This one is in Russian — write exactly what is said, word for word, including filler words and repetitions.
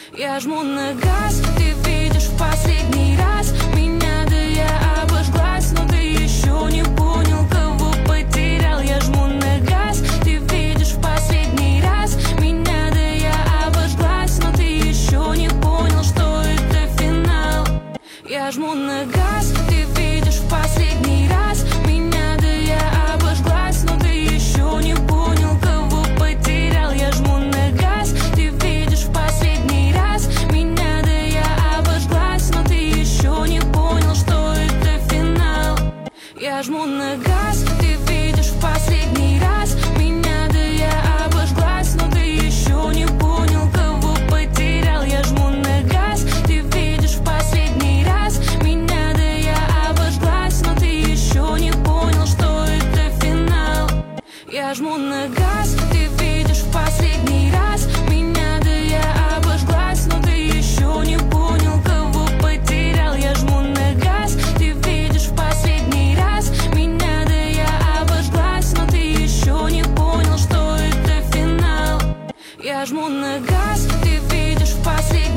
Я жму на газ, ты видишь в последний раз меня, да я обожглась, но ты еще не понял, кого потерял. Я жму на газ, ты видишь в последний раз меня, да я обожглась, но ты еще не понял, что это финал. Я жму на газ, ты видишь в последний раз меня, да я обожглась, но ты еще не понял, кого потерял. Я жму на газ, ты видишь в последний раз меня, да я обожглась, но ты еще не понял, что это финал. Я жму на газ, ты видишь в последний раз меня, да я обожглась, но ты еще не понял, кого потерял. Я жму на газ, ты видишь в последний раз меня, да я обожглась, но ты еще не понял, что это финал. Я жму на газ, ты видишь в последний раз меня, да я обожглась, но ты еще не понял, кого потерял. Я жму на газ, ты видишь в последний раз меня, да я обожглась, но ты еще не понял, что это финал. Я жму на газ, ты видишь в последний